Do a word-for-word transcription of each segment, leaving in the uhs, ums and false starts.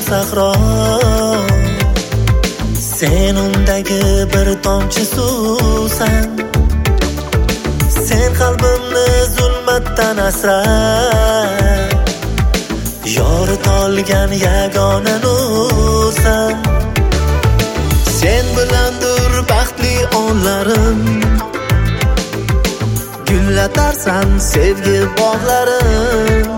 sahro, sen undagi bir tomchi suvsan. Sen qalbimni zulmatdan asra, yoritolgan yagona nursan. Sen bilandir baxtli onlarim, gullatarsan sevgi bog'larim.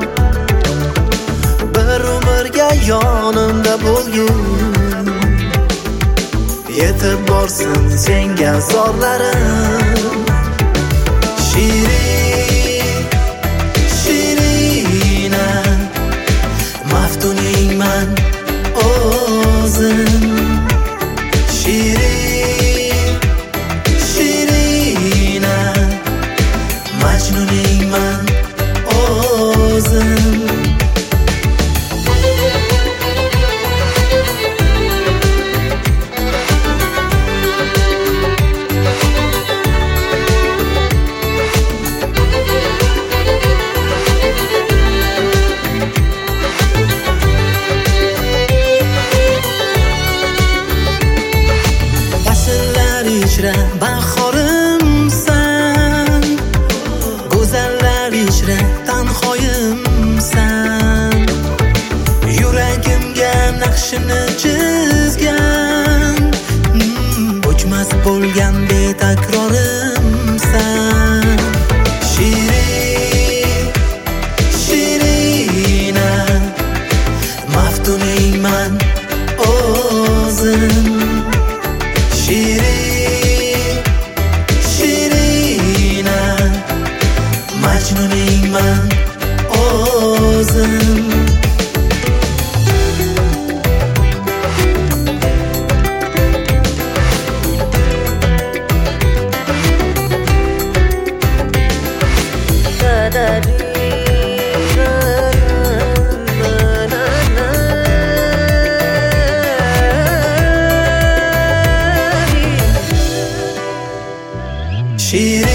Bir umrga yonimda bo'lgin, yetib borsin senga zorlarim. Shirin, shirina, maftuningman o'zim. Shirin, shirina, majnuningman o'zim. Bahorimsan, go'zallar ichra tanhoyimsan. Yuragimga naqshini chizgan, o'chmas bo'lgan betakrorimsan. Shirin, shirina, maftuningman o'zim. Shirin, majnuningman o'zim. Shirin